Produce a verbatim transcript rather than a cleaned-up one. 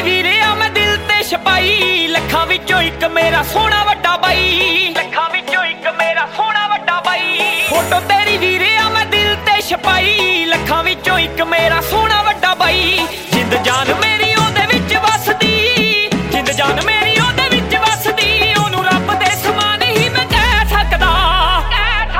ਤੇਰੀ ਵੀਰੇ ਆ ਮੈਂ ਦਿਲ ਤੇ ਛਪਾਈ, ਲੱਖਾਂ ਵਿੱਚੋਂ ਇੱਕ ਮੇਰਾ ਸੋਹਣਾ ਵੱਡਾ ਬਾਈ, ਲੱਖਾਂ ਵਿੱਚੋਂ ਇੱਕ ਮੇਰਾ ਸੋਹਣਾ ਵੱਡਾ ਬਾਈ। ਫੋਟੋ ਤੇਰੀ ਵੀਰੇ ਆ ਮੈਂ ਦਿਲ ਤੇ ਛਪਾਈ, ਲੱਖਾਂ ਵਿੱਚੋਂ ਇੱਕ ਮੇਰਾ ਸੋਹਣਾ ਵੱਡਾ ਬਾਈ। ਜਿੰਦ ਜਾਨ ਮੇਰੀ